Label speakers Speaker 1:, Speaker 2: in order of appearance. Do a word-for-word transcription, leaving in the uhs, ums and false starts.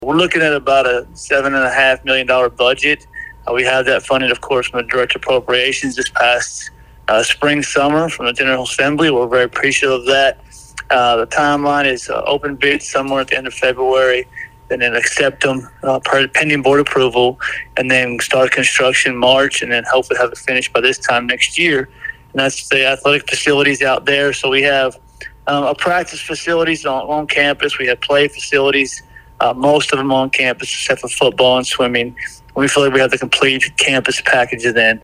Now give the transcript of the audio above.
Speaker 1: We're looking at about a seven and a half million dollar budget. Uh, we have that funded, of course, from the direct appropriations this past uh, spring, summer from the General Assembly. We're very appreciative of that. Uh, the timeline is uh, open bid somewhere at the end of February, and then accept them uh, pending board approval, and then start construction March, and then hopefully have it finished by this time next year. And that's the athletic facilities out there. So we have um, a practice facilities on, on campus. We have play facilities. Uh, most of them on campus, except for football and swimming. We feel like we have the complete campus package then.